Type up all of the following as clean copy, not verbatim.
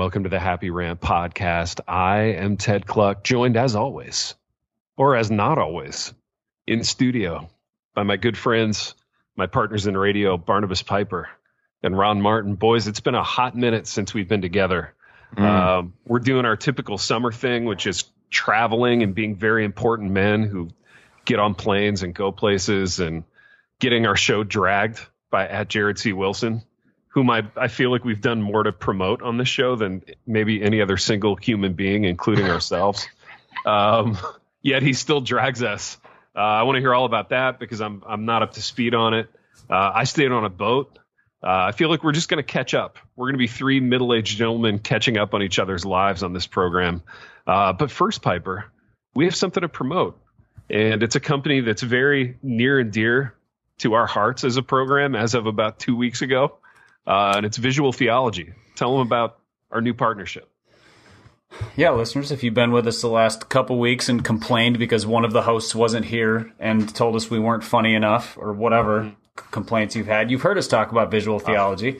welcome to the Happy Rant podcast. I am Ted Kluck, joined as always, or as not always, in studio by my good friends, my partners in radio, Barnabas Piper and Ron Martin. Boys, it's been a hot minute since we've been together. We're doing our typical summer thing, which is traveling and being very important men who get on planes and go places, and getting our show dragged by @JaredC.Wilson, whom I feel like we've done more to promote on this show than maybe any other single human being, including ourselves. Yet he still drags us. I want to hear all about that because I'm not up to speed on it. I stayed on a boat. I feel like we're just going to catch up. We're going to be three middle-aged gentlemen catching up on each other's lives on this program. But first, Piper, we have something to promote. And it's a company that's very near and dear to our hearts as a program as of about 2 weeks ago. And it's Visual Theology. Tell them about our new partnership. Yeah, listeners, if you've been with us the last couple weeks and complained because one of the hosts wasn't here and told us we weren't funny enough or whatever complaints you've had, you've heard us talk about Visual Theology.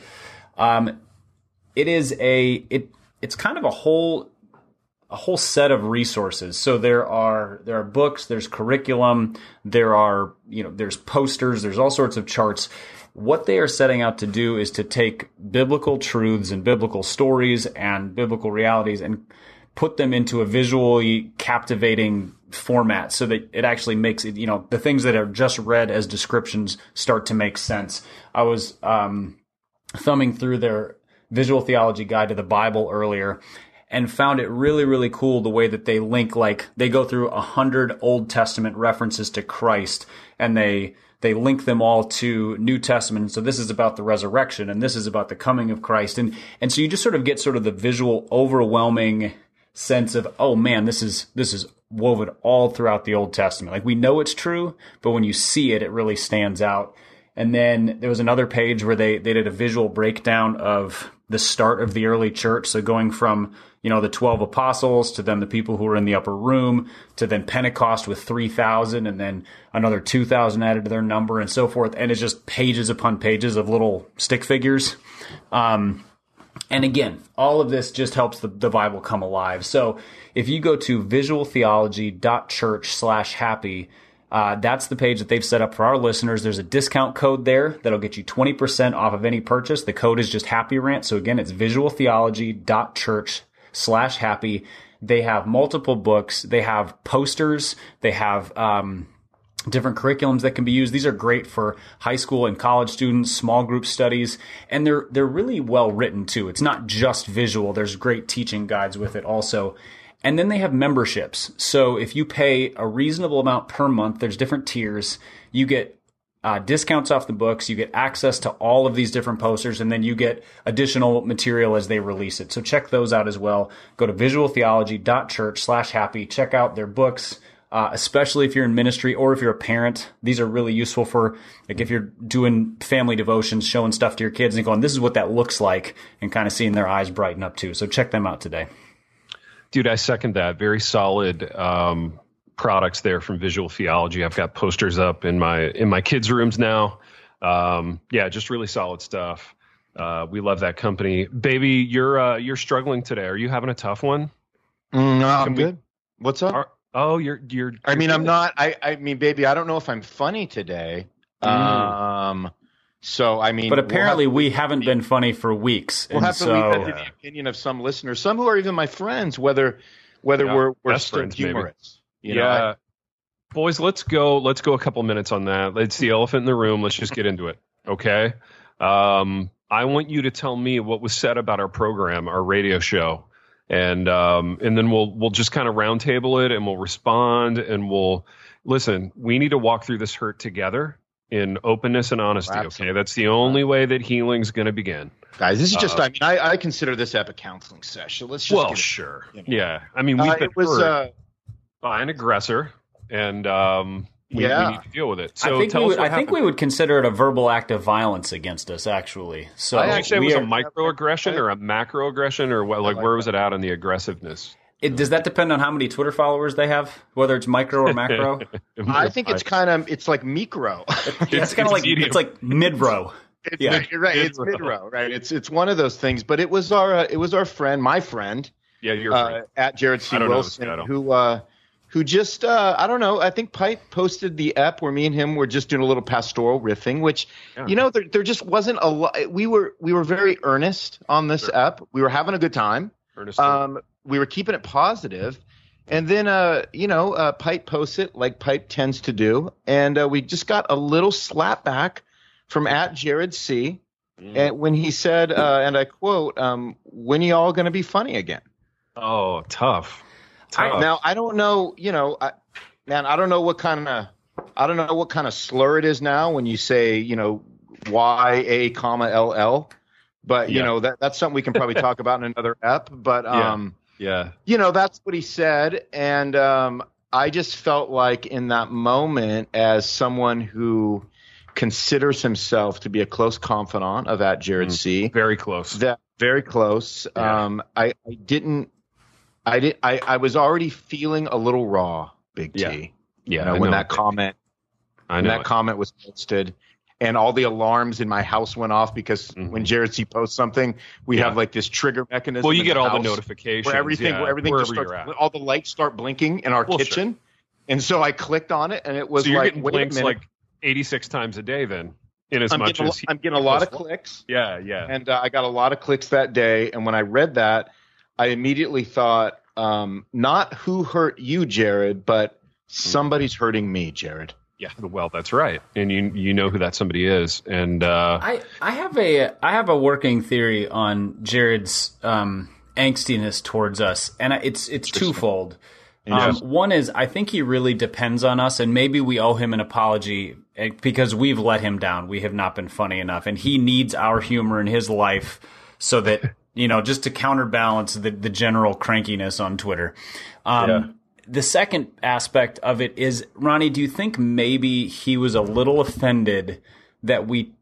It's kind of a whole set of resources. So there are books, there's curriculum, there's posters, there's all sorts of charts. What they are setting out to do is to take biblical truths and biblical stories and biblical realities and put them into a visually captivating format so that it actually makes it, the things that are just read as descriptions start to make sense. I was thumbing through their Visual Theology Guide to the Bible earlier and found it really, really cool the way that they link, they go through 100 Old Testament references to Christ, and they link them all to New Testament. So this is about the resurrection, and this is about the coming of Christ. And so you just sort of get sort of the visual, overwhelming sense of, oh man, this is woven all throughout the Old Testament. We know it's true, but when you see it, it really stands out. And then there was another page where they did a visual breakdown of the start of the early church. So going from, the 12 apostles to then the people who were in the upper room to then Pentecost with 3,000 and then another 2,000 added to their number and so forth. And it's just pages upon pages of little stick figures. And again, all of this just helps the Bible come alive. So if you go to visualtheology.church/happy, that's the page that they've set up for our listeners. There's a discount code there that'll get you 20% off of any purchase. The code is just Happy Rant. So again, it's visualtheology.church/happy. They have multiple books. They have posters. They have different curriculums that can be used. These are great for high school and college students, small group studies, and they're really well written too. It's not just visual. There's great teaching guides with it also. And then they have memberships. So if you pay a reasonable amount per month, there's different tiers. You get discounts off the books. You get access to all of these different posters, and then you get additional material as they release it. So check those out as well. Go to visualtheology.church/happy. Check out their books, especially if you're in ministry or if you're a parent. These are really useful for, if you're doing family devotions, showing stuff to your kids and going, this is what that looks like, and kind of seeing their eyes brighten up too. So check them out today. Dude, I second that. Very solid products there from Visual Theology. I've got posters up in my kids' rooms now. Just really solid stuff. We love that company. Baby, you're struggling today. Are you having a tough one? No, I'm good. What's up? You're I mean, I'm not. I mean, baby, I don't know if I'm funny today. So, I mean, but apparently we haven't been funny for weeks. We'll have to leave that to the opinion of some listeners, some who are even my friends, whether we're still friends, humorous. Boys, let's go a couple minutes on that. It's the elephant in the room. Let's just get into it. Okay. I want you to tell me what was said about our program, our radio show, and then we'll just kind of roundtable it, and we'll respond, and we'll listen. We need to walk through this hurt together in openness and honesty. Absolutely. Okay, that's the only way that healing's going to begin. Guys, this is just, I consider this app a counseling session. Let's just sure. Yeah. I mean, we've been hurt by an aggressor, and we need to deal with it. So I think we would consider it a verbal act of violence against us, actually. So I actually, it was a microaggression or a macroaggression, or what, where was it at on the aggressiveness? Does that depend on how many Twitter followers they have, whether it's micro or macro? I think it's like micro. It's kind of like, it's like mid-row. You're right. It's mid-row, right? It's one of those things. But it was our friend, my friend. Yeah, your friend. At Jared C. Wilson, who just I don't know. I think Pipe posted the ep where me and him were just doing a little pastoral riffing, which there just wasn't a lot. We were very earnest on this ep. We were having a good time. We were keeping it positive. And then, Pipe posts it like Pipe tends to do. And we just got a little slap back from at Jared C. And when he said, and I quote, when are y'all going to be funny again? Oh, tough. Now, I don't know, I don't know what kind of slur it is now when you say, YA, LL. But, that's something we can probably talk about in another ep. But, yeah. That's what he said. And I just felt like in that moment, as someone who considers himself to be a close confidant of at Jared C. Very close. Very close. Yeah. I was already feeling a little raw, Big T. Yeah. When that comment was posted. And all the alarms in my house went off because when Jared C posts something, we have like this trigger mechanism. Well, you get all the notifications where everything just starts, all the lights start blinking in our kitchen. Sure. And so I clicked on it, and it was you're getting blinks like 86 times a day then. I'm getting a lot of clicks. Yeah. And I got a lot of clicks that day. And when I read that, I immediately thought, not who hurt you, Jared, but somebody's hurting me, Jared. Yeah, well, that's right, and you know who that somebody is, and I have a working theory on Jared's angstiness towards us, and it's twofold. One is I think he really depends on us, and maybe we owe him an apology because we've let him down. We have not been funny enough, and he needs our humor in his life so that just to counterbalance the general crankiness on Twitter. The second aspect of it is, Ronnie, do you think maybe he was a little offended that we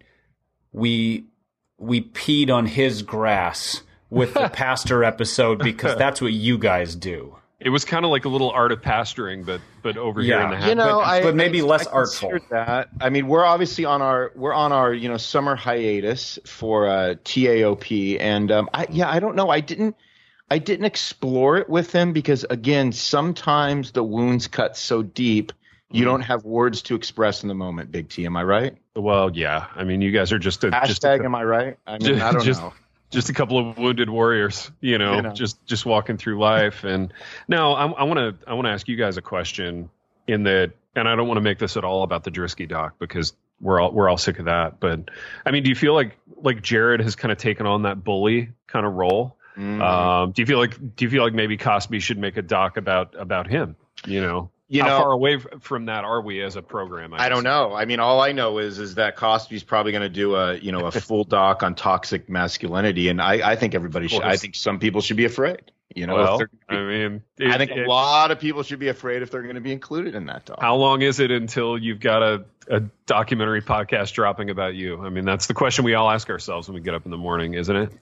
peed on his grass with the pastor episode because that's what you guys do? It was kind of like a little art of pastoring, but over here in the house. But maybe less artful. That. I mean, we're obviously on our summer hiatus for TAOP, and I don't know. I didn't explore it with him because, again, sometimes the wounds cut so deep you don't have words to express in the moment, Big T. Am I right? Well, yeah. I mean, you guys are just am I right? I mean, I don't know. Just a couple of wounded warriors, just walking through life. And now I want to ask you guys a question in that, and I don't want to make this at all about the Drisky doc because we're all sick of that. But I mean, do you feel like Jared has kind of taken on that bully kind of role? Do you feel like maybe Cosby should make a doc about him? How far away from that are we as a program? I don't know. I mean, all I know is that Cosby's probably going to do a full doc on toxic masculinity, and I think everybody should. I think some people should be afraid. I think a lot of people should be afraid if they're going to be included in that doc. How long is it until you've got a documentary podcast dropping about you? I mean, that's the question we all ask ourselves when we get up in the morning, isn't it?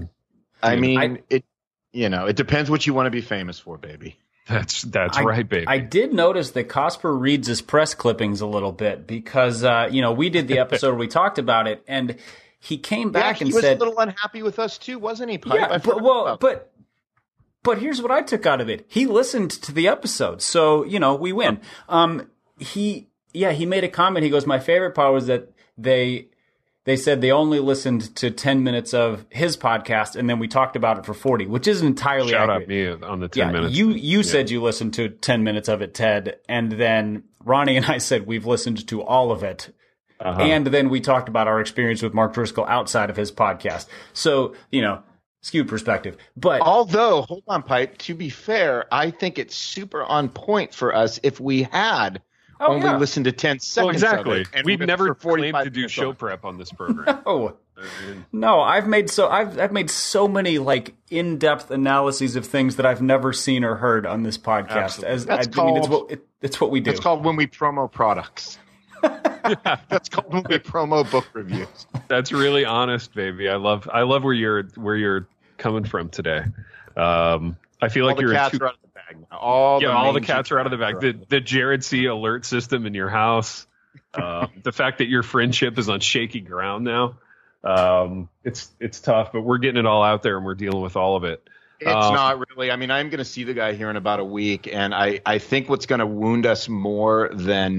It depends what you want to be famous for, baby. That's right, baby. I did notice that Cosper reads his press clippings a little bit because, we did the episode where we talked about it, and he came back and said... he was a little unhappy with us, too, wasn't he, Pipe? Yeah, but here's what I took out of it. He listened to the episode, so, we win. He made a comment. He goes, my favorite part was that they said they only listened to 10 minutes of his podcast, and then we talked about it for 40, which isn't entirely accurate. Shout out me on the 10 minutes. You said you listened to 10 minutes of it, Ted, and then Ronnie and I said we've listened to all of it. And then we talked about our experience with Mark Driscoll outside of his podcast. So, skewed perspective. But although, hold on, Pipe, to be fair, I think it's super on point for us if we had only listen to 10 seconds. Well, exactly. Of it, and we've never claimed to do show prep on this program. No, I've made so many like in-depth analyses of things that I've never seen or heard on this podcast. It's what we do. It's called when we promo products. That's called when we promo book reviews. That's really honest, baby. I love where you're coming from today. I feel like you're in two. All the cats are out of the bag. The Jared C alert system in your house. The fact that your friendship is on shaky ground now. It's tough, but we're getting it all out there and we're dealing with all of it. It's not really. I mean, I'm going to see the guy here in about a week, and I think what's going to wound us more than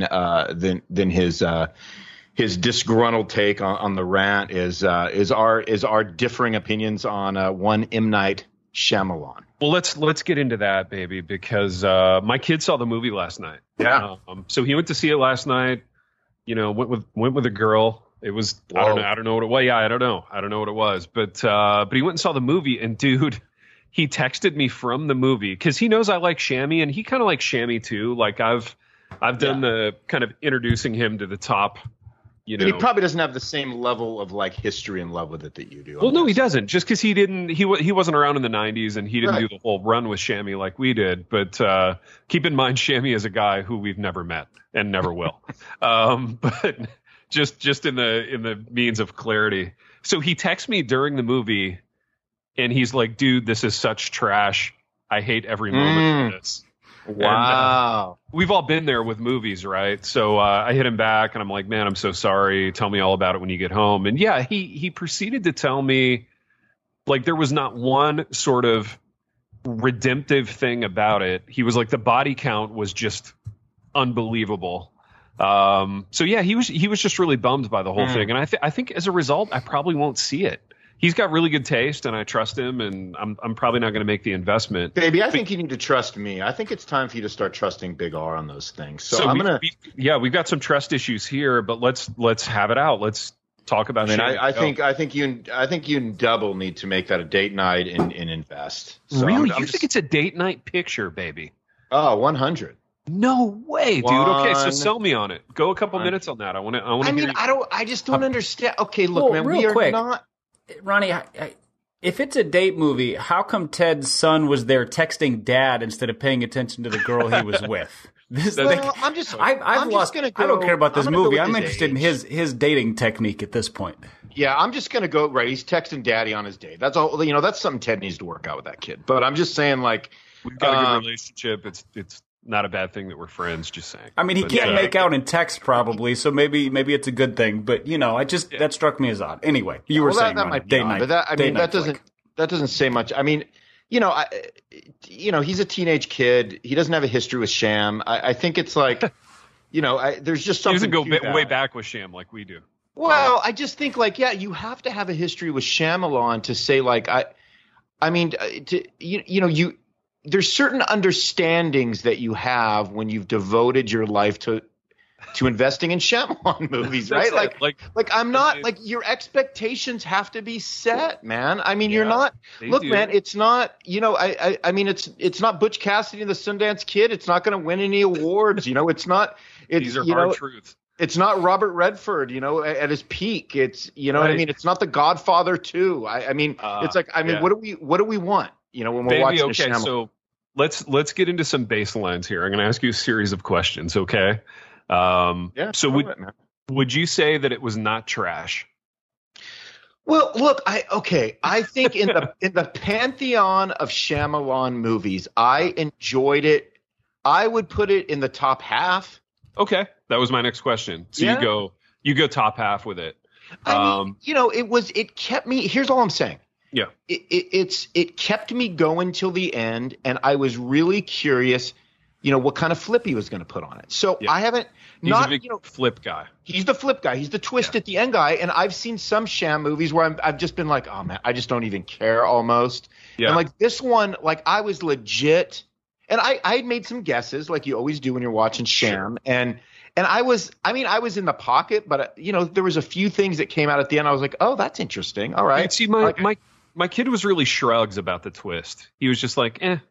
his disgruntled take on the rant is our differing opinions on one M. Night Shyamalan. Well, let's get into that, baby, because my kid saw the movie last night. Yeah. So he went to see it last night. Went with a girl. It was I don't know what it was. Yeah, I don't know what it was. But he went and saw the movie, and dude, he texted me from the movie because he knows I like Shammy, and he kind of likes Shammy too. Like I've done the kind of introducing him to the top. He probably doesn't have the same level of like history and love with it that you do. Well, no, he doesn't. Just because he wasn't around in the 90s and he didn't do the whole run with Shammy like we did. But keep in mind, Shammy is a guy who we've never met and never will. But just in the means of clarity. So he texts me during the movie and he's like, dude, this is such trash. I hate every moment of this. Wow. And, we've all been there with movies, right? So I hit him back and I'm like, man, I'm so sorry. Tell me all about it when you get home. And yeah, he proceeded to tell me like there was not one sort of redemptive thing about it. He was like, the body count was just unbelievable. So yeah, he was just really bummed by the whole thing. And I think as a result, I probably won't see it. He's got really good taste, and I trust him, and I'm probably not going to make the investment. Baby, I think you need to trust me. I think it's time for you to start trusting Big R on those things. So we've got some trust issues here, but let's have it out. Let's talk about. I think you and Double need to make that a date night and invest. So really, you think it's a date night picture, baby? Oh, 100. No way, dude. Okay, so sell me on it. Go a couple minutes on that. I just don't understand. Okay, look, man, we are not. Ronnie, if it's a date movie, how come Ted's son was there texting dad instead of paying attention to the girl he was with? I don't care about this movie. I'm interested in his dating technique at this point. Yeah, I'm just gonna go right. He's texting daddy on his date. That's all. That's something Ted needs to work out with that kid. But I'm just saying, like, we've got a good relationship. It's not a bad thing that we're friends. Just saying. I mean, he can't make out in text probably, so maybe it's a good thing. But that struck me as odd. Anyway, you were saying that might be odd, but that doesn't say much. I mean, he's a teenage kid. He doesn't have a history with Sham. I think it's like, there's just something. He doesn't go way back with Sham like we do. Well, I just think like, yeah, you have to have a history with Shyamalan to say like, there's certain understandings that you have when you've devoted your life to investing in Shyamalan movies, right? Like I'm not like your expectations have to be set, man. I mean, you're not. Look, man, it's not. I mean, it's not Butch Cassidy and the Sundance Kid. It's not going to win any awards. It's not. These are hard truths. It's not Robert Redford, at his peak. It's what I mean. It's not The Godfather 2. I mean, it's like what do we want? When we're watching Shyamalan. So let's get into some baselines here. I'm going to ask you a series of questions, okay? So would you say that it was not trash? Well, look, I think in the pantheon of Shyamalan movies, I enjoyed it. I would put it in the top half. Okay, that was my next question. So you go top half with it. I mean, it kept me. Here's all I'm saying. Yeah, it kept me going till the end, and I was really curious, what kind of flip he was going to put on it. So I haven't. He's a big flip guy. He's the flip guy. He's the twist at the end guy. And I've seen some Sham movies where I've just been like, oh man, I just don't even care almost. Yeah. And like this one, like I was legit, and I had made some guesses like you always do when you're watching Sham, sure. and I was in the pocket, but there was a few things that came out at the end. I was like, oh, that's interesting. All right. See, my kid was really shrugs about the twist. He was just like, Well,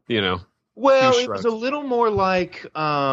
it was a little more like,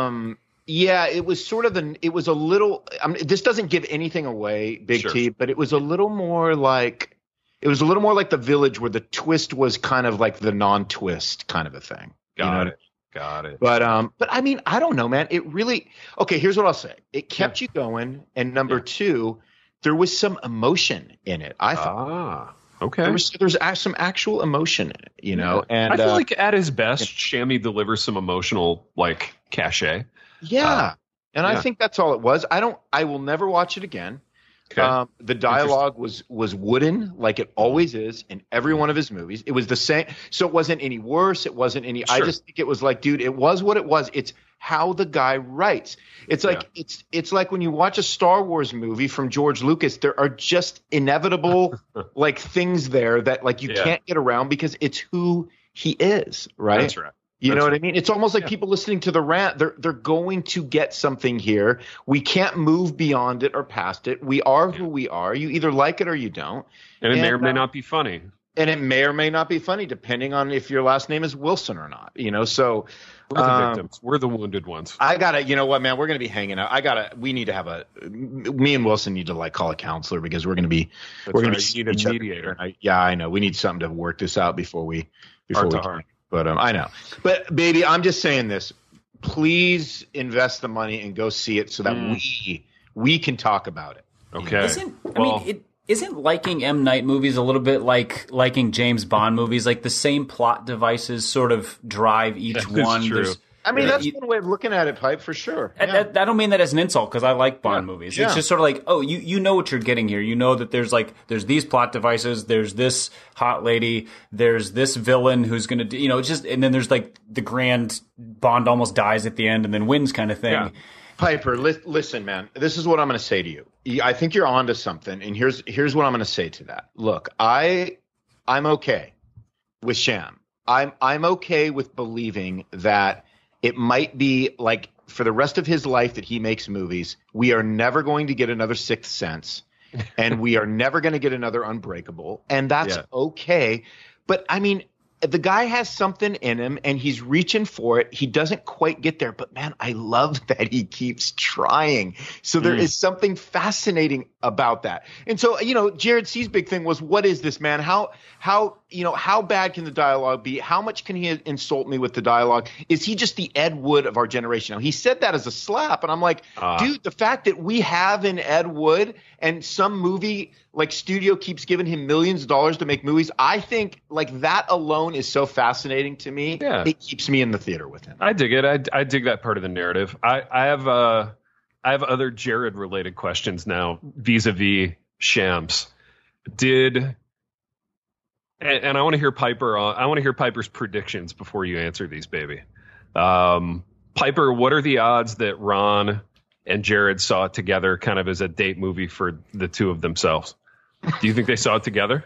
it was sort of it was a little, this doesn't give anything away, Big sure. T, but it was a little more like The Village, where the twist was kind of like the non-twist kind of a thing. Got it. But I mean, I don't know, man. It really, okay, here's what I'll say. It kept you going. And number two, there was some emotion in it, I thought. Okay. There's some actual emotion in it, and I feel like at his best, Shammy delivers some emotional cachet. Yeah. And I think that's all it was. I will never watch it again. Okay. The dialogue was wooden, like it always is in every one of his movies. It was the same, so it wasn't any worse. It wasn't any. Sure. I just think it was like, dude, it was what it was. It's how the guy writes. It's like it's like when you watch a Star Wars movie from George Lucas, there are just inevitable like things there that like you can't get around because it's who he is, right? That's right. You know what I mean? It's almost like people listening to the rant, they're going to get something here. We can't move beyond it or past it. We are who we are. You either like it or you don't. And it may or may not be funny. And it may or may not be funny, depending on if your last name is Wilson or not. You know, so we're the victims. We're the wounded ones. I gotta, you know what, man? We're gonna be hanging out. We need to have me and Wilson need to like call a counselor because we're gonna be need a mediator. I know. We need something to work this out before we. Heart. But I know. But baby, I'm just saying this. Please invest the money and go see it so that we can talk about it. Okay. Isn't liking M. Night movies a little bit like liking James Bond movies? Like the same plot devices sort of drive each one. True. That's one way of looking at it, Pipe, for sure. I don't mean that as an insult because I like Bond movies. It's just sort of like, oh, you know what you're getting here. You know that there's these plot devices. There's this hot lady. There's this villain who's going to do, it's just, and then there's like the grand Bond almost dies at the end and then wins kind of thing. Yeah. Piper, listen, man, this is what I'm going to say to you. I think you're onto something. And here's what I'm going to say to that. Look, I'm okay with Sham. I'm okay with believing that it might be like for the rest of his life that he makes movies, we are never going to get another Sixth Sense and we are never going to get another Unbreakable. And that's okay. But I mean, the guy has something in him and he's reaching for it. He doesn't quite get there, but man, I love that he keeps trying. So there is something fascinating about that. And so, Jared C's big thing was, what is this, man? How bad can the dialogue be? How much can he insult me with the dialogue? Is he just the Ed Wood of our generation? Now, he said that as a slap, and I'm like, dude, the fact that we have an Ed Wood and some movie like studio keeps giving him millions of dollars to make movies, I think like that alone is so fascinating to me. Yeah. It keeps me in the theater with him. I dig it. I dig that part of the narrative. I have other Jared related questions now vis-a-vis Shams. And I want to hear Piper. I want to hear Piper's predictions before you answer these, baby. Piper, what are the odds that Ron and Jared saw it together, kind of as a date movie for the two of themselves? Do you think they saw it together?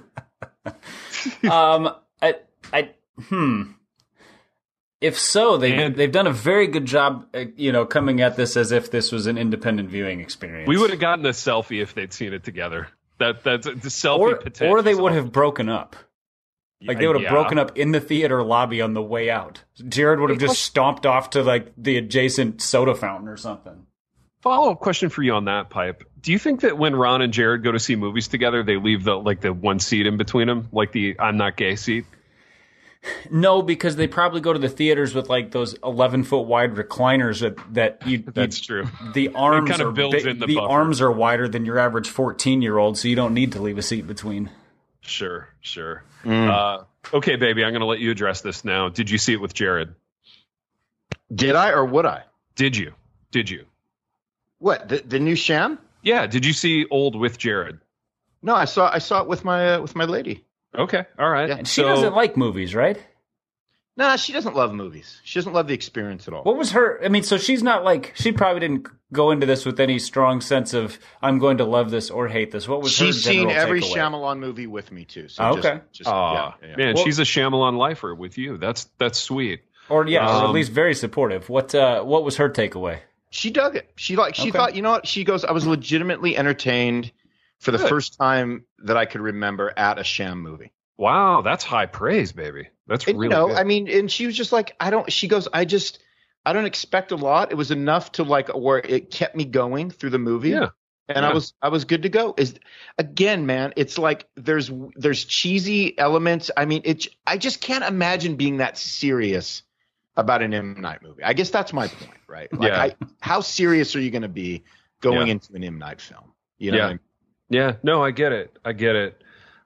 If so, they've done a very good job, coming at this as if this was an independent viewing experience. We would have gotten a selfie if they'd seen it together. That's the selfie potential. Or they would have broken up. Like they would have broken up in the theater lobby on the way out. Jared would have just stomped off to like the adjacent soda fountain or something. Follow-up question for you on that, Pipe. Do you think that when Ron and Jared go to see movies together, they leave the one seat in between them, like the I'm not gay seat? No, because they probably go to the theaters with like those 11-foot wide recliners that you. That's true. The arms kind of builds in the arms are wider than your average 14-year-old, so you don't need to leave a seat between. Sure. Okay, baby, I'm going to let you address this now. Did you see it with Jared? Did I or would I? Did you? What, the new Sham? Yeah. Did you see Old with Jared? No, I saw it with my lady. Okay. All right. Yeah. She doesn't like movies, right? Nah, she doesn't love movies. She doesn't love the experience at all. What was her? I mean, so she's not like, she probably didn't go into this with any strong sense of I'm going to love this or hate this. What was her general takeaway? She's seen every Shyamalan movie with me too. So okay. Man, she's a Shyamalan lifer with you. That's sweet. Or at least very supportive. What was her takeaway? She dug it. She thought, you know what? She goes, I was legitimately entertained for the first time that I could remember at a Sham movie. Wow, that's high praise, baby. That's really good. I mean, and she was just like, I don't expect a lot. It was enough to like where it kept me going through the movie. Yeah. And I was good to go. Again, man, it's like there's cheesy elements. I mean, I just can't imagine being that serious about an M. Night movie. I guess that's my point, right? Like, how serious are you going to be going into an M. Night film? You know what I mean? Yeah. No, I get it.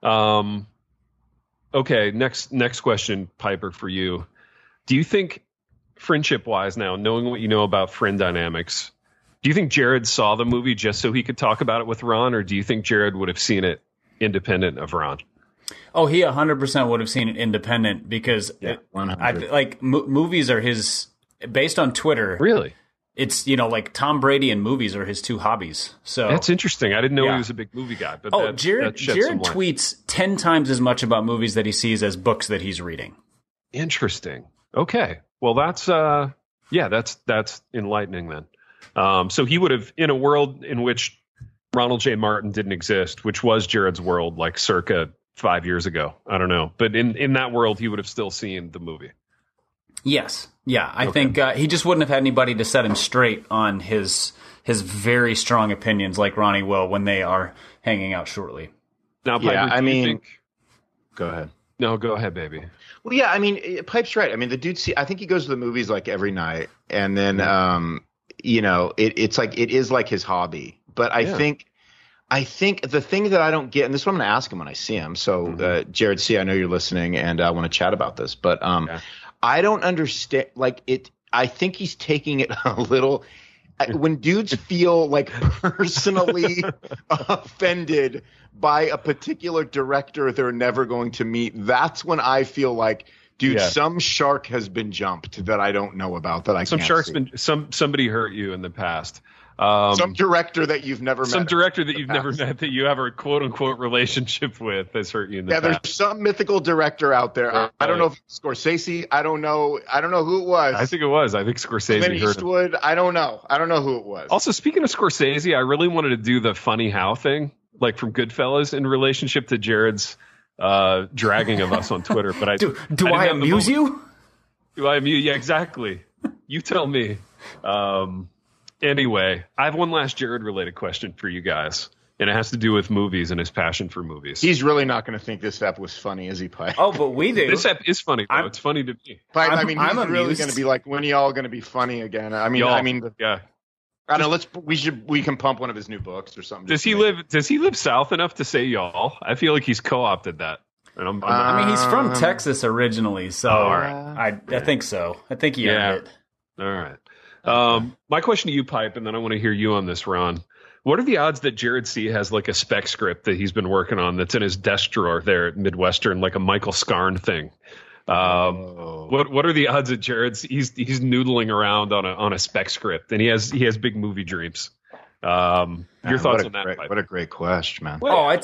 Okay, next question, Piper, for you. Do you think, friendship-wise now, knowing what you know about friend dynamics, Do you think Jared saw the movie just so he could talk about it with Ron, or do you think Jared would have seen it independent of Ron? Oh, he 100% would have seen it independent because movies are his, based on Twitter. Really? It's, like Tom Brady and movies are his two hobbies. So that's interesting. I didn't know he was a big movie guy. But Jared tweets 10 times as much about movies that he sees as books that he's reading. Interesting. Okay. Well, that's enlightening then. So he would have, in a world in which Ronald J. Martin didn't exist, which was Jared's world, like circa 5 years ago. I don't know. But in that world, he would have still seen the movie. Yes. Yeah. I think he just wouldn't have had anybody to set him straight on his very strong opinions like Ronnie will when they are hanging out shortly. Now, Piper, go ahead. No, go ahead, baby. Well, yeah, I mean, Pipe's right. I mean, the dude, I think he goes to the movies like every night, and then, it's like it is like his hobby. But I think the thing that I don't get, and this is what I'm going to ask him when I see him. So, Jared C., I know you're listening, and I want to chat about this, but I don't understand. Like it, I think he's taking it a little. When dudes feel like personally offended by a particular director they're never going to meet, that's when I feel like, dude, some shark has been jumped that I don't know about, that I some can't shark's see. Been somebody hurt you in the past. Some director that you've never met. Some director that you've never met that you have a quote unquote relationship with has hurt you in the past. There's some mythical director out there. I don't know if it's Scorsese. I don't know who it was. I think it was. I think Scorsese. Clint Eastwood. I don't know who it was. Also, speaking of Scorsese, I really wanted to do the funny how thing, like from Goodfellas, in relationship to Jared's dragging of us on Twitter. But do I amuse you? Do I amuse? Yeah, exactly. You tell me. Anyway, I have one last Jared-related question for you guys, and it has to do with movies and his passion for movies. He's really not going to think this ep was funny, is he, Pike? Oh, but we do. This ep is funny, though. It's funny to me. Pike, he's really going to be like, when are y'all going to be funny again? I don't know. We can pump one of his new books or something. Does he live south enough to say y'all? I feel like he's co-opted that. And he's from Texas originally, so I think so. I think he earned it. All right. My question to you, Pipe, and then I want to hear you on this, Ron. What are the odds that Jared C. has like a spec script that he's been working on that's in his desk drawer there at Midwestern, like a Michael Scarn thing? What are the odds that Jared's he's noodling around on a spec script, and he has big movie dreams? Your thoughts on that, Pipe? What a great question, man.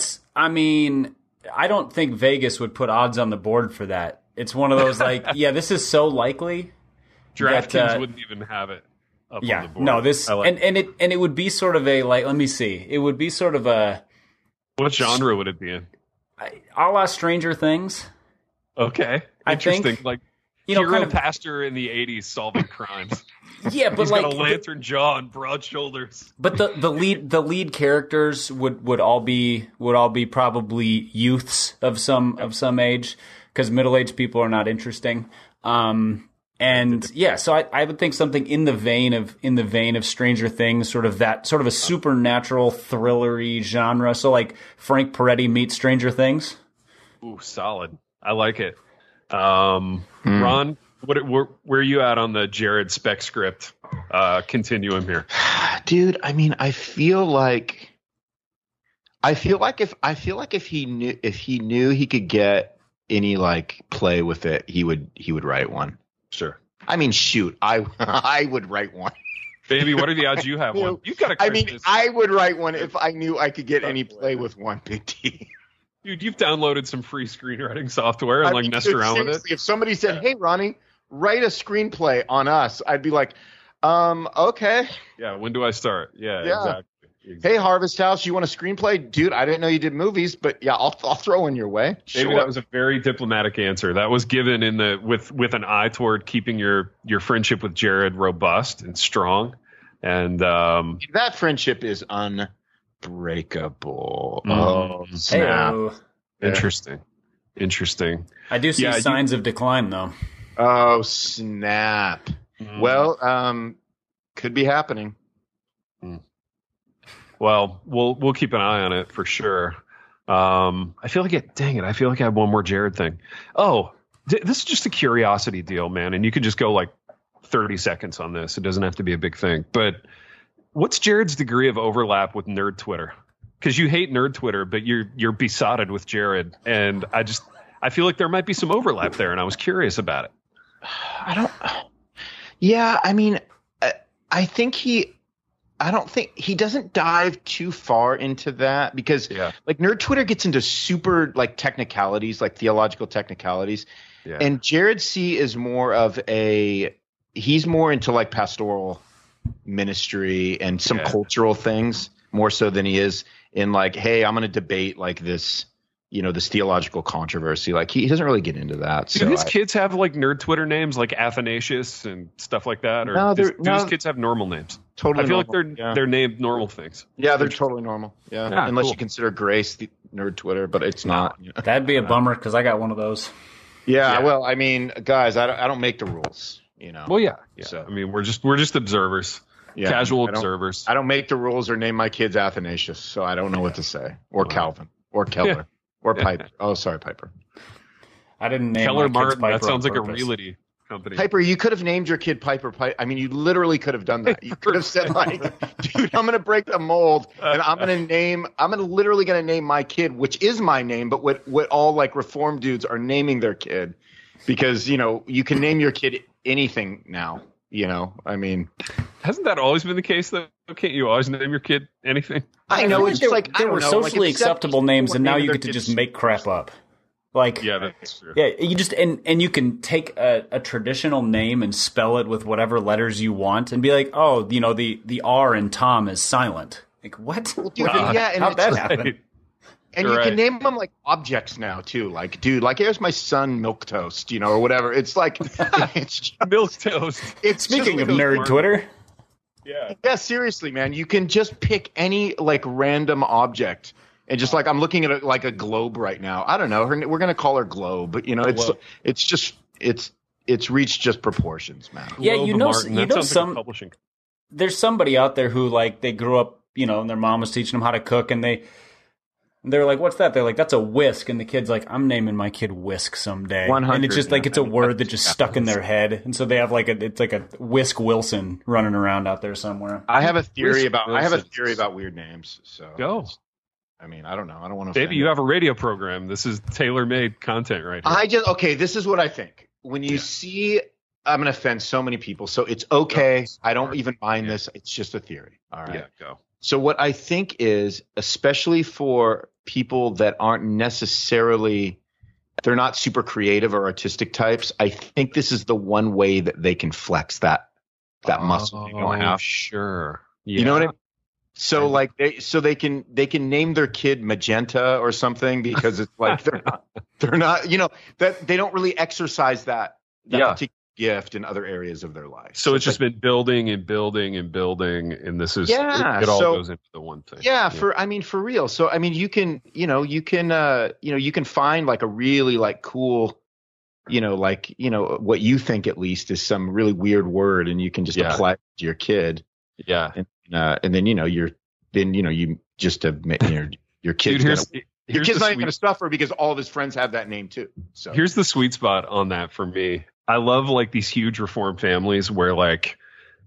I don't think Vegas would put odds on the board for that. It's one of those like, this is so likely. DraftKings wouldn't even have it up on the board. No, it would be sort of a, like, let me see. It would be sort of a... What genre would it be in? A la Stranger Things. Okay. Interesting. I think, like, hero pastor in the 80s solving crimes. Yeah, but he's got a lantern jaw and broad shoulders. But the lead characters would all be probably youths of some age, because middle-aged people are not interesting. So I would think something in the vein of Stranger Things, sort of a supernatural thrillery genre. So like Frank Peretti meets Stranger Things. Ooh, solid. I like it. Ron, where are you at on the Jared spec script continuum here? Dude, I mean, I feel like if he knew he could get any like play with it, he would write one. Sure. I mean, shoot, I would write one. Baby, what are the odds you have one? You got to. I would write one if I knew I could get any play with one. Big T. Dude, you've downloaded some free screenwriting software and messed around with it. If somebody said, "Hey, Ronnie, write a screenplay on us," I'd be like, okay. Yeah. When do I start? Yeah. Exactly. Hey, Harvest House, you want a screenplay? Dude, I didn't know you did movies, but yeah, I'll throw in your way. Maybe that was a very diplomatic answer. That was given with an eye toward keeping your friendship with Jared robust and strong. And that friendship is unbreakable. Oh, snap. Interesting. I do see signs of decline, though. Oh, snap. Well, could be happening. Well, we'll keep an eye on it for sure. I feel like I feel like I have one more Jared thing. Oh, this is just a curiosity deal, man. And you can just go like 30 seconds on this. It doesn't have to be a big thing. But What's Jared's degree of overlap with Nerd Twitter? Because you hate Nerd Twitter, but you're besotted with Jared, and I feel like there might be some overlap there, and I was curious about it. Yeah, I mean, I don't think he doesn't dive too far into that because like Nerd Twitter gets into super like technicalities, like theological technicalities. Yeah. And Jared C is more of he's more into like pastoral ministry and some cultural things more so than he is in like, hey, I'm going to debate like this, this theological controversy. Like he doesn't really get into that. Do his kids have like nerd Twitter names like Athanasius and stuff like that? Or do his kids have normal names? Totally. I feel like they're named normal things. Yeah, they're totally normal. Yeah, unless you consider Grace the nerd Twitter, but it's not. That'd be a bummer because I got one of those. Yeah, well, I mean, guys, I don't make the rules. Well, yeah. So I mean, we're just observers. Yeah, casual observers. I don't make the rules or name my kids Athanasius, so I don't know what to say. Or Calvin. Or Keller. Or Piper. Oh, sorry, Piper. I didn't name Keller my kids Martin. Piper. That sounds like a realty company. Piper, you could have named your kid Piper. I mean, you literally could have done that. You could have said like, dude, I'm going to break the mold and I'm literally going to name my kid, which is my name, but what all like reform dudes are naming their kid because, you can name your kid anything now. I mean, hasn't that always been the case though? Can't you always name your kid anything? I know it's just like there were socially acceptable names, and now you get to just make crap up. Like, yeah, that's true. Yeah, you just and you can take a traditional name and spell it with whatever letters you want, and be like, oh, the R in Tom is silent. Like what? Well, dude, how'd that happen? And you can name them like objects now too. Like, dude, like here's my son, Milk Toast, or whatever. It's like it's just, Milk Toast. Speaking of nerd Twitter. Yeah, seriously, man. You can just pick any like random object and just like I'm looking at like a globe right now. I don't know. We're gonna call her Globe. It's just it's reached just proportions, man. Yeah, there's somebody out there who like they grew up, and their mom was teaching them how to cook, and they're like, what's that? They're like, that's a whisk. And the kid's like, I'm naming my kid Whisk someday. 100, and it's just like, it's a word that just stuck in their head. And so they have it's like a Whisk Wilson running around out there somewhere. I have a theory about weird names. So go. I mean, I don't know. I don't want to. Maybe you have a radio program. This is tailor-made content right here. This is what I think. When you see, I'm going to offend so many people. So it's okay. I don't even mind this. It's just a theory. All right. Yeah, go. So what I think is, especially for people that aren't necessarily, they're not super creative or artistic types, I think this is the one way that they can flex that muscle. Sure. Yeah. You know what I mean? So like they can name their kid Magenta or something because it's like they're not that they don't really exercise that particular gift in other areas of their life. So it's just been building and building and building, and this is it all goes into the one thing. Yeah, for real. So I mean, you can find like a really like cool, what you think at least is some really weird word, and you can just apply it to your kid. Yeah, and then your kid's your kid's not going to suffer because all of his friends have that name too. So here's the sweet spot on that for me. I love like these huge reform families where like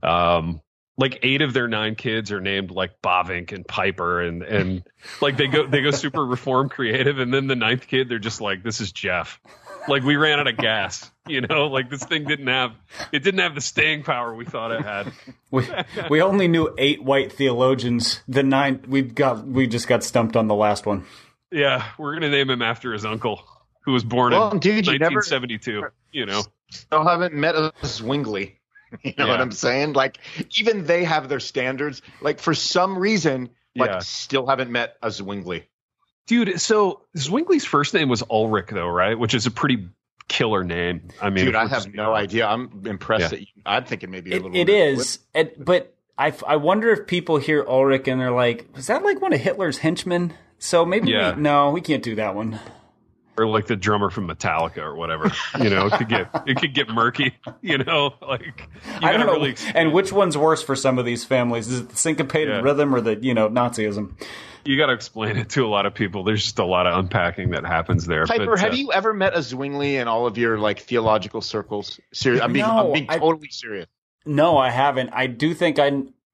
8 of their 9 kids are named like Bavink and Piper and like they go super reform creative, and then the 9th kid they're just like, this is Jeff. Like we ran out of gas, like this thing didn't have the staying power we thought it had. We only knew 8 white theologians. The 9 we just got stumped on the last one. Yeah, we're gonna name him after his uncle, who was born in 1972. Still haven't met a Zwingli. You know what I'm saying? Like even they have their standards. Like for some reason, still haven't met a Zwingli. Dude, so Zwingli's first name was Ulrich, though, right? Which is a pretty killer name. I mean, dude, I have no idea. I'm impressed that I'm thinking maybe a little. It is, but I wonder if people hear Ulrich and they're like, "Was that like one of Hitler's henchmen?" So maybe we can't do that one. Or like the drummer from Metallica or whatever. It could get murky. Like I don't know. Really and which one's worse for some of these families? Is it the syncopated rhythm or the Nazism? You got to explain it to a lot of people. There's just a lot of unpacking that happens there. Piper, have you ever met a Zwingli in all of your like theological circles? Serious, I'm being totally serious. No, I haven't. I do think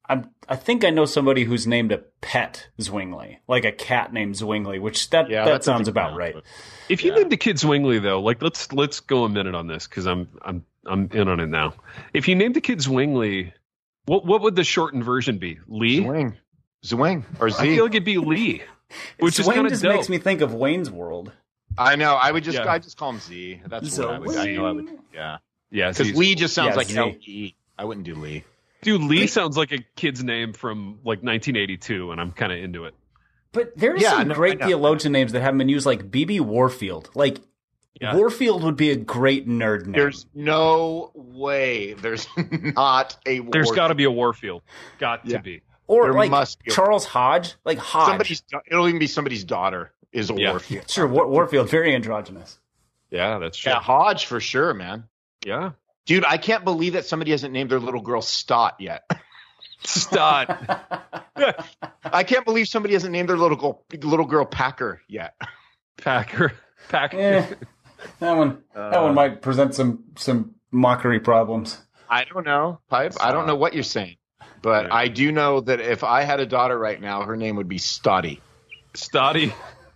I think I know somebody who's named a pet Zwingli, like a cat named Zwingli, which that sounds about right. If you named the kid Zwingli, though, like let's go a minute on this because I'm in on it now. If you named the kid Zwingli, what would the shortened version be? Lee? Zwing or Z? I feel like it'd be Lee, which is kind of dope. Makes me think of Wayne's World. I know. I just call him Z. That's what I would. Yeah. Because Lee just sounds like L-E. I wouldn't do Lee. Dude, Lee sounds like a kid's name from like 1982, and I'm kind of into it. But there's some great theologian names that haven't been used, like B.B. Warfield. Like, Warfield would be a great nerd name. There's no way. There's not a Warfield. There's got to be a Warfield. Got to be. Or there like Charles Hodge. Like Hodge. It'll even be somebody's daughter is a Warfield. Sure, Warfield, very androgynous. Yeah, that's true. Yeah, Hodge for sure, man. Yeah. Dude, I can't believe that somebody hasn't named their little girl Stott yet. Stott. I can't believe somebody hasn't named their little girl Packer yet. Packer. Yeah, that one might present some mockery problems. I don't know, Pipe. I don't know what you're saying, but I do know that if I had a daughter right now, her name would be Stotty. Stotty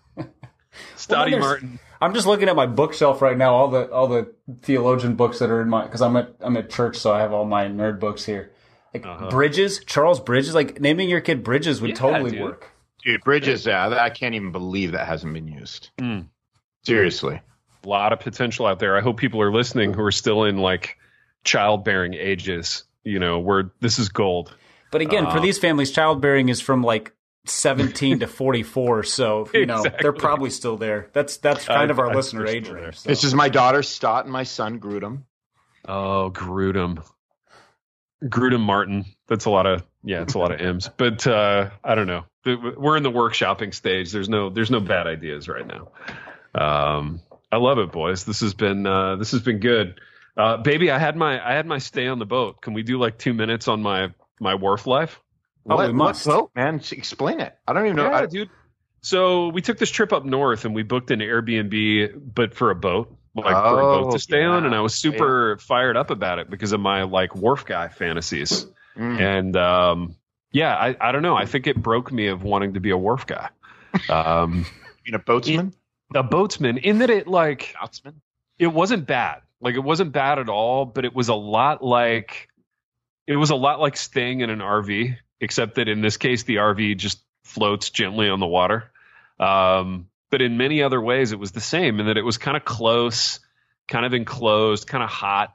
Martin. I'm just looking at my bookshelf right now. All the theologian books that are in my, because I'm at church, so I have all my nerd books here. Like Bridges, Charles Bridges. Like naming your kid Bridges would totally work. Dude, Bridges. Yeah, I can't even believe that hasn't been used. Seriously, a lot of potential out there. I hope people are listening who are still in like childbearing ages. You know, where this is gold. But again, for these families, childbearing is from like 17 to 44, so you know they're probably still there. That's kind of our listener age range. So. This is my daughter Stott and my son Grudem. Oh, Grudem Martin. That's a lot of it's a lot of M's. But I don't know. We're in the workshopping stage. There's no bad ideas right now. I love it, boys. This has been good. Baby, I had my stay on the boat. Can we do like 2 minutes on my wharf life? What boat, man? Explain it. I don't even know. Dude. So we took this trip up north and we booked an Airbnb, but for a boat, for a boat to stay on. And I was super fired up about it because of my like wharf guy fantasies. And I don't know. I think it broke me of wanting to be a wharf guy. Being a boatsman? A boatsman, in that it like it wasn't bad. Like it wasn't bad at all, but it was a lot like staying in an RV. Except that in this case, the RV just floats gently on the water. But in many other ways, it was the same in that it was kind of close, kind of enclosed, kind of hot.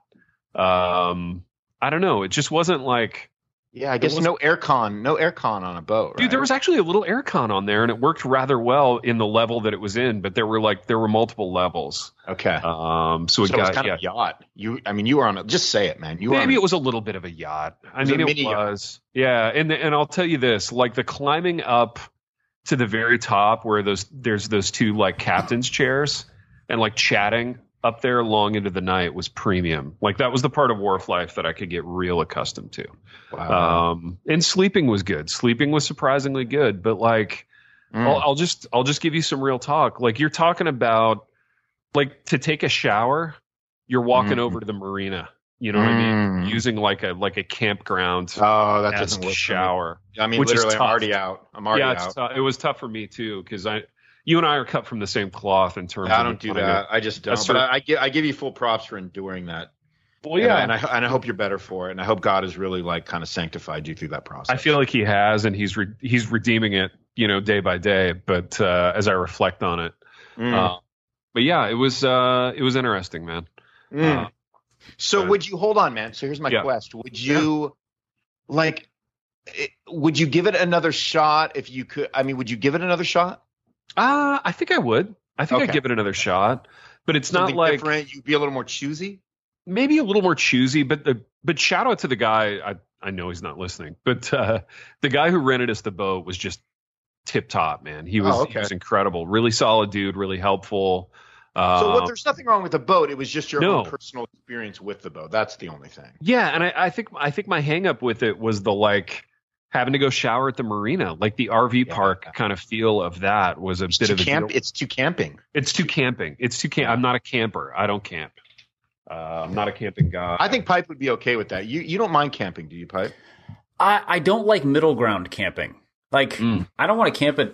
I don't know. It just wasn't like... Yeah, I guess no aircon on a boat, right? Dude, there was actually a little aircon on there, and it worked rather well in the level that it was in, but there were multiple levels. Okay. So it was kind of a yacht. You were on just say it, man. Maybe it was a little bit of a yacht. I mean, it was. Yeah, and I'll tell you this, like the climbing up to the very top where there's those two like captain's chairs and like chatting up there long into the night was premium. Like that was the part of wharf life that I could get real accustomed to. Wow. And sleeping was good. Sleeping was surprisingly good, but like, I'll just give you some real talk. Like you're talking about like to take a shower, you're walking over to the marina. You know what I mean? Using like a campground. Oh, that doesn't work. Shower. I mean, literally, I'm already out. It was tough for me too because you and I are cut from the same cloth in terms. I don't do that. I just don't. But I give you full props for enduring that. Well, yeah, and I hope you're better for it, and I hope God has really like kind of sanctified you through that process. I feel like He has, and He's redeeming it, day by day. But as I reflect on it, but yeah, it was interesting, man. So would you hold on, man? So here's my quest. Would you would you give it another shot if you could? I mean, would you give it another shot? I think I would. I think I'd give it another shot. But it's something not like different. You'd be a little more choosy. Maybe a little more choosy, but shout out to the guy. I know he's not listening, but the guy who rented us the boat was just tip top, man. He was incredible, really solid dude, really helpful. So there's nothing wrong with the boat. It was just your own personal experience with the boat. That's the only thing. Yeah, and I think my hang up with it was the like having to go shower at the marina, like the RV park kind of feel of that was a bit of a deal. It's too camping. I'm not a camper. I don't camp. I'm not a camping guy. I think Pipe would be okay with that. You don't mind camping, do you, Pipe? I don't like middle ground camping. Like I don't want to camp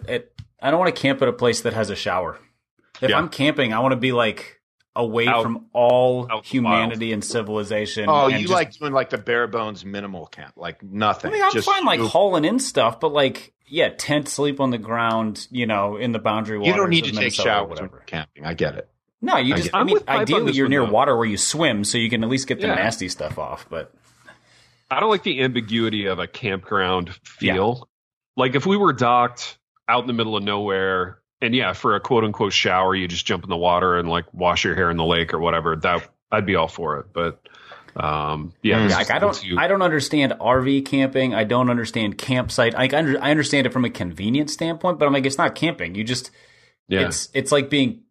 at a place that has a shower. If I'm camping, I want to be like away from all humanity and civilization. Oh, and you like doing like the bare bones minimal camp, like nothing. I mean, I'm fine like hauling in stuff, but like tent, sleep on the ground, in the boundary waters. You don't need to take Minnesota showers when you're camping. I get it. No, you just. I mean, ideally you're near water where you swim, so you can at least get the nasty stuff off. But I don't like the ambiguity of a campground feel. Yeah. Like if we were docked out in the middle of nowhere, and for a quote unquote shower, you just jump in the water and like wash your hair in the lake or whatever. That I'd be all for it. But like I don't understand RV camping. I don't understand campsite. I understand it from a convenience standpoint, but I'm like, it's not camping. You just it's like being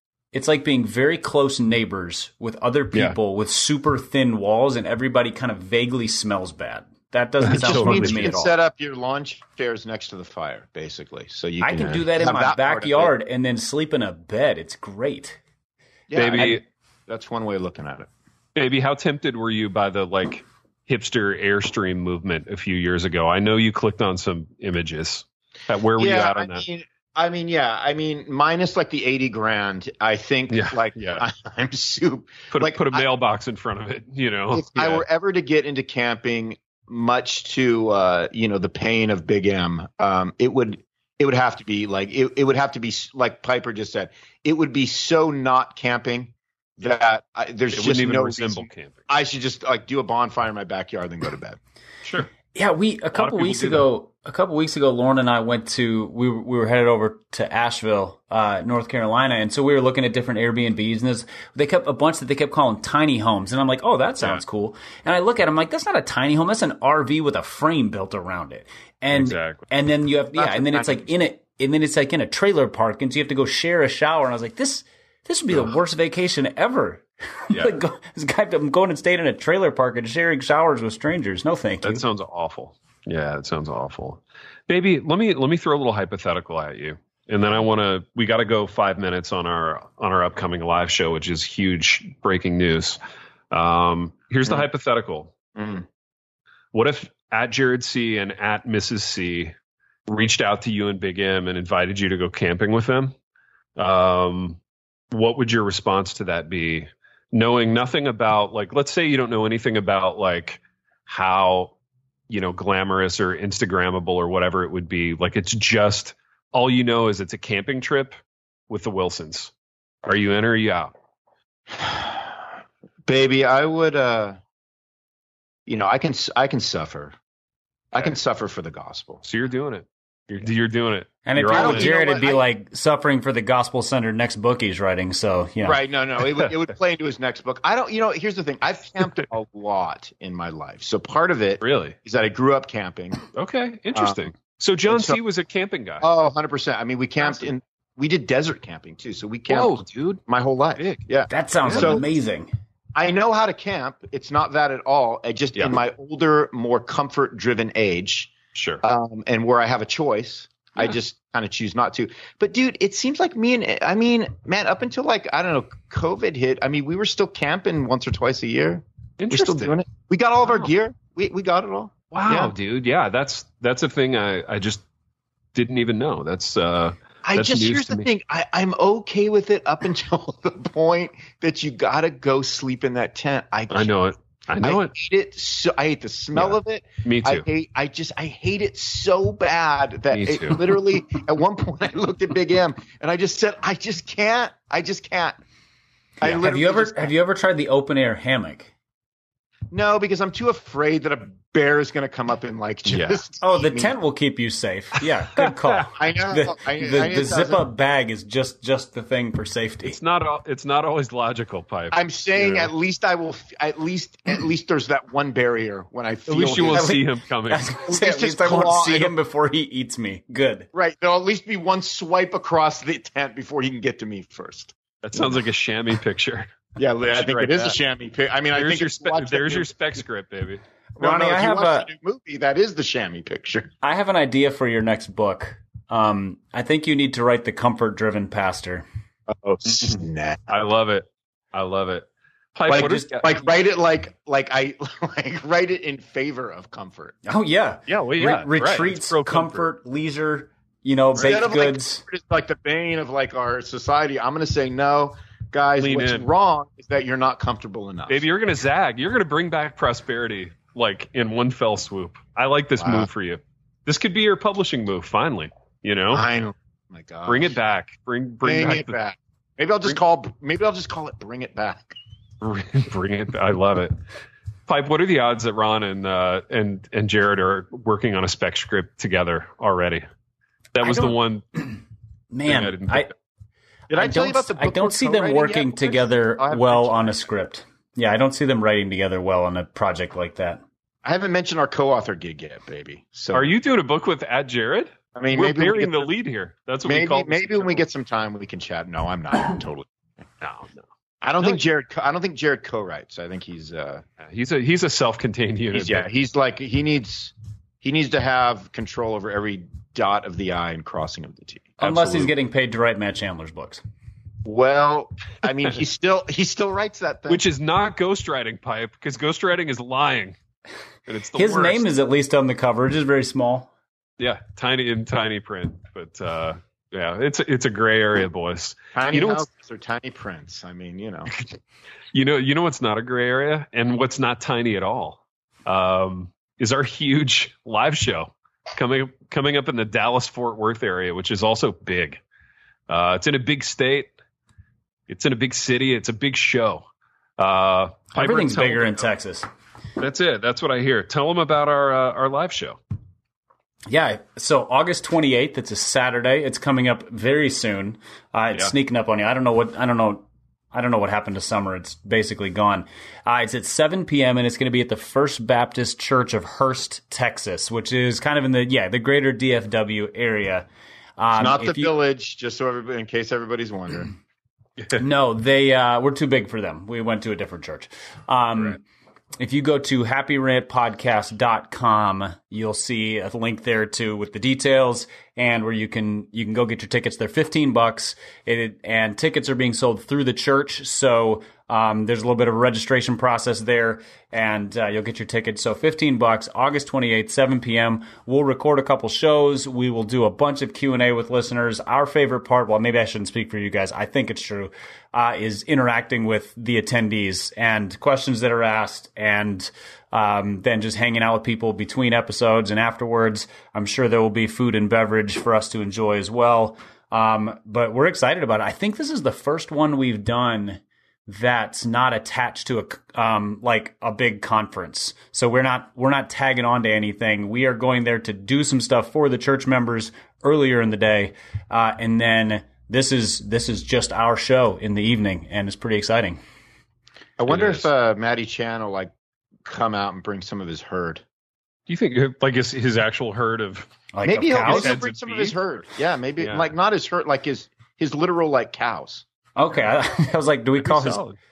very close neighbors with other people with super thin walls, and everybody kind of vaguely smells bad. That doesn't sound fun to me at all. Set up your lawn chairs next to the fire, basically, so you. I can do that in my backyard and then sleep in a bed. It's great. Yeah, baby, that's one way of looking at it. Baby, how tempted were you by the like hipster Airstream movement a few years ago? I know you clicked on some images. Where were you at on that? I mean, minus like the 80 grand, I think I'm super. Put a mailbox in front of it, If I were ever to get into camping, much to the pain of Big M, it would have to be like it would have to be like Piper just said. It would be so not camping that there's just no reason. Camping. I should just like do a bonfire in my backyard and then go to bed. Sure. Yeah, a couple weeks ago, Lauren and I we were headed over to Asheville, North Carolina, and so we were looking at different Airbnbs, and they kept calling tiny homes, and I'm like, oh, that sounds cool. And I look at them like, that's not a tiny home, that's an RV with a frame built around it. And exactly. And then you have and then it's like in a trailer park, and so you have to go share a shower. And I was like, this would be the worst vacation ever. Yeah. I'm going and staying in a trailer park and sharing showers with strangers. No, thank you. That sounds awful. Yeah, it sounds awful. Baby, let me throw a little hypothetical at you. And then we got to go 5 minutes on our upcoming live show, which is huge breaking news. Here's the hypothetical. What if at Jared C and at Mrs. C reached out to you and Big M and invited you to go camping with them? What would your response to that be? Knowing nothing about, like, let's say you don't know anything about like how, glamorous or Instagrammable or whatever it would be. Like, it's just all you know is it's a camping trip with the Wilsons. Are you in or are you out? Baby, I would, I can suffer. I can suffer for the gospel. So you're doing it. You're doing it. And if you were Jared, it'd be like suffering for the gospel-centered next book he's writing. So, yeah. Right. No. It would play into his next book. Here's the thing. I've camped a lot in my life. So part of it is that I grew up camping. Okay. Interesting. So John C. was a camping guy. Oh, 100%. I mean, we camped we did desert camping too. So we camped my whole life. Yeah. That sounds amazing. I know how to camp. It's not that at all. I just in my older, more comfort-driven age. Sure. And where I have a choice, I just kind of choose not to. But dude, it seems like man, up until like, I don't know, COVID hit. I mean, we were still camping once or twice a year. Interesting. We're still doing it. We got all of our gear. We got it all. Wow, dude. Yeah, that's a thing I just didn't even know. That's here's the thing. I'm okay with it up until the point that you gotta go sleep in that tent. I know it. I hate it. So I hate the smell of it. Me too. I hate it so bad that it literally at one point I looked at Big M and I just said, I just can't. Yeah. Have you ever tried the open air hammock? No, because I'm too afraid that a bear is going to come up and like just. Oh, the tent will keep you safe. Yeah, good call. I know. The zip up bag is just the thing for safety. It's not always logical, Pipe. I'm saying at least I will. At least there's that one barrier when I feel. At least you will see him coming. At least I won't see him before he eats me. Good. Right. There'll at least be one swipe across the tent before he can get to me first. That sounds like a chamois picture. Yeah, I think it is a chamois picture. I mean, there's your spec script, baby. Ronnie, I have a new movie. That is the chamois picture. I have an idea for your next book. I think you need to write The Comfort-Driven Pastor. Oh, snap. I love it. Pipe, write it like I write it in favor of comfort. Oh yeah, retreats, right. comfort, leisure, baked goods. It's like the bane of like our society. I'm going to say no, guys. What's wrong is that you're not comfortable enough. Baby, you're going to zag. You're going to bring back prosperity like in one fell swoop. I like this move for you. This could be your publishing move. Finally, I know. My God, bring it back. Bring it back. Maybe I'll just call it "Bring It Back." Bring it. I love it. Pipe, what are the odds that Ron and Jared are working on a spec script together already? That was the one. Man, did I tell you about the book? I don't see them working together well on a script. Yeah, I don't see them writing together well on a project like that. I haven't mentioned our co-author gig yet, baby. So, are you doing a book with Jared? I mean, we're burying the lead here. That's what we call. Maybe when we get some time, we can chat. No, I'm not totally. No. I don't think Jared co-writes. I think he's a self-contained unit. He's like he needs to have control over every dot of the I and crossing of the T. Unless he's getting paid to write Matt Chandler's books. Well, I mean, he still writes that thing, which is not ghostwriting, Pipe, because ghostwriting is lying, and it's his name is at least on the cover. It's just very small. Yeah, tiny print, but yeah, it's a gray area, boys. Tiny houses or tiny prints. I mean, you know what's not a gray area, and what's not tiny at all, is our huge live show coming up in the Dallas-Fort Worth area, which is also big. It's in a big state. It's in a big city. It's a big show. Everything's bigger in Texas. That's it. That's what I hear. Tell them about our live show. Yeah, so August 28th, it's a Saturday. It's coming up very soon. It's sneaking up on you. I don't know what happened to summer. It's basically gone. It's at 7 p.m. and it's going to be at the First Baptist Church of Hurst, Texas, which is kind of in the greater DFW area. It's not the Village, just so everybody, in case everybody's wondering. No, they we're too big for them. We went to a different church. Right. If you go to happyrantpodcast.com, you'll see a link there with the details and where you can go get your tickets. They're $15, and tickets are being sold through the church. So there's a little bit of a registration process there, and you'll get your tickets. So $15, August 28th, 7 p.m. We'll record a couple shows. We will do a bunch of Q&A with listeners. Our favorite part, well, maybe I shouldn't speak for you guys. I think it's true, is interacting with the attendees and questions that are asked, and then just hanging out with people between episodes and afterwards. I'm sure there will be food and beverage for us to enjoy as well. But we're excited about it. I think this is the first one we've done that's not attached to a big conference. So we're not tagging on to anything. We are going there to do some stuff for the church members earlier in the day. And then this is just our show in the evening, and it's pretty exciting. I wonder if Matty Chan will come out and bring some of his herd. Do you think his actual herd of maybe he'll bring some of his herd? Yeah, maybe not his herd, like his literal cows. Okay, I was like, do we call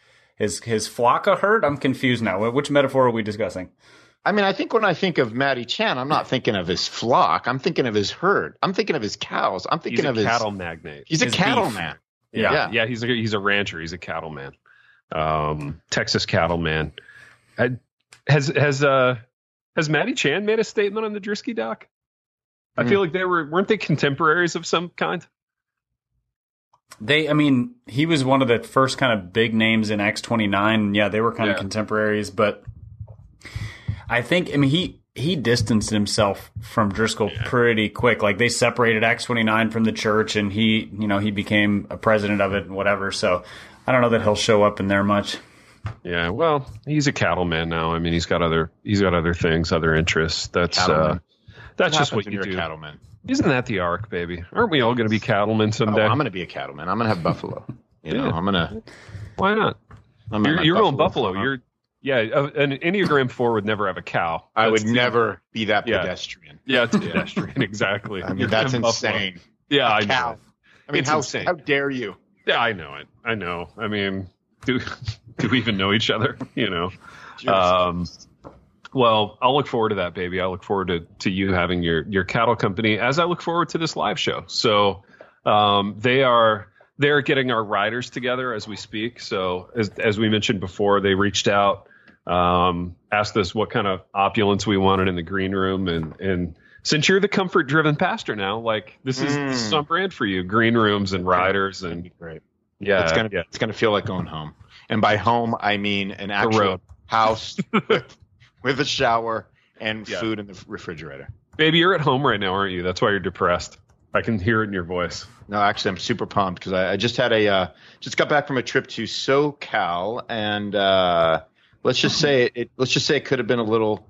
his flock a herd? I'm confused now. Which metaphor are we discussing? I mean, I think when I think of Matty Chan, I'm not thinking of his flock. I'm thinking of his herd. I'm thinking of his cows. I'm thinking of his cattle magnate. He's a cattleman. Yeah. He's a rancher. He's a cattleman. Texas cattleman. Has Matty Chan made a statement on the Drisky doc? I feel like weren't they contemporaries of some kind? He was one of the first kind of big names in X-29. Yeah, they were kind of contemporaries, but I think, he distanced himself from Driscoll pretty quick. Like, they separated X-29 from the church, and he became a president of it and whatever. So I don't know that he'll show up in there much. Yeah, well, he's a cattleman now. He's got other things, other interests. That's just what you do. Cattleman. Isn't that the arc, baby? Aren't we all going to be cattlemen someday? I'm going to be a cattleman. I'm going to have buffalo. I'm going to. Why not? You're going buffalo. An Enneagram 4 would never have a cow. I would never be that pedestrian. Yeah, it's pedestrian, exactly. That's insane. Yeah, I know. How dare you? Yeah, I know it. I know. Do we even know each other? Well, I'll look forward to that, baby. I look forward to you having your cattle company, as I look forward to this live show. So they are they're getting our riders together as we speak. So as we mentioned before, they reached out, asked us what kind of opulence we wanted in the green room. And since you're the comfort driven pastor now, like this is on brand for you, green rooms and riders and great. Yeah. It's going to feel like going home. And by home, I mean an actual house with a shower and food in the refrigerator. Baby, you're at home right now, aren't you? That's why you're depressed. I can hear it in your voice. No, actually, I'm super pumped because I just had just got back from a trip to SoCal, and let's just say it could have been a little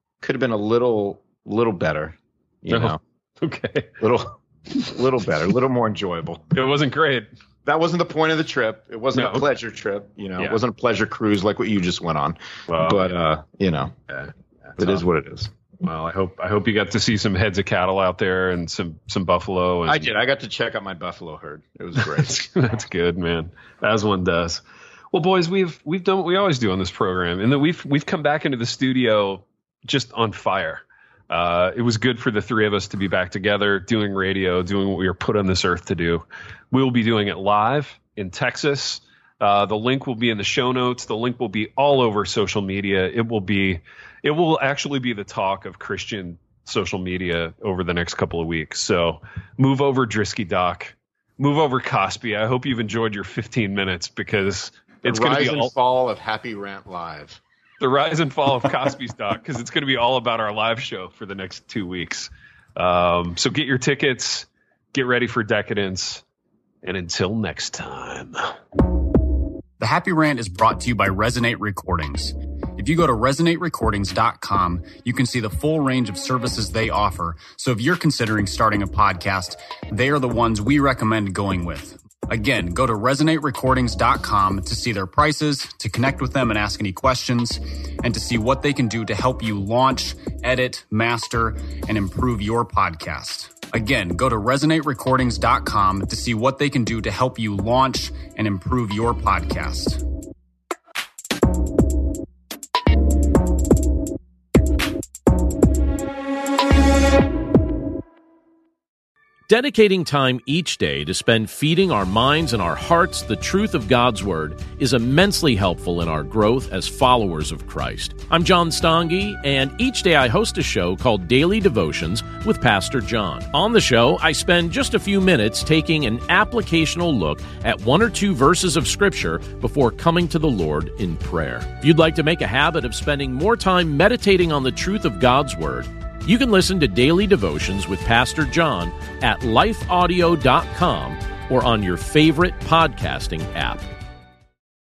better, you know. Okay. Little better, a little more enjoyable. It wasn't great. That wasn't the point of the trip. It wasn't a pleasure trip, you know. It wasn't a pleasure cruise like what you just went on. Well, but you know, it is what it is. Well, I hope you got to see some heads of cattle out there and some buffalo. And I did. I got to check out my buffalo herd. It was great. That's good, man. As one does. Well, boys, we've done what we always do on this program, and that we've come back into the studio just on fire. It was good for the three of us to be back together, doing radio, doing what we were put on this earth to do. We'll be doing it live in Texas. The link will be in the show notes. The link will be all over social media. It will actually be the talk of Christian social media over the next couple of weeks. So move over, Drisky Doc. Move over, Cosby. I hope you've enjoyed your 15 minutes because it's going to be all fall of Happy Rant Live. The rise and fall of Cosby's Doc, because it's going to be all about our live show for the next 2 weeks. So get your tickets, get ready for Decadence, and until next time. The Happy Rant is brought to you by Resonate Recordings. If you go to resonaterecordings.com, you can see the full range of services they offer. So if you're considering starting a podcast, they are the ones we recommend going with. Again, go to resonaterecordings.com to see their prices, to connect with them and ask any questions, and to see what they can do to help you launch, edit, master, and improve your podcast. Again, go to resonaterecordings.com to see what they can do to help you launch and improve your podcast. Dedicating time each day to spend feeding our minds and our hearts the truth of God's Word is immensely helpful in our growth as followers of Christ. I'm John Stange, and each day I host a show called Daily Devotions with Pastor John. On the show, I spend just a few minutes taking an applicational look at one or two verses of Scripture before coming to the Lord in prayer. If you'd like to make a habit of spending more time meditating on the truth of God's Word, you can listen to Daily Devotions with Pastor John at lifeaudio.com or on your favorite podcasting app.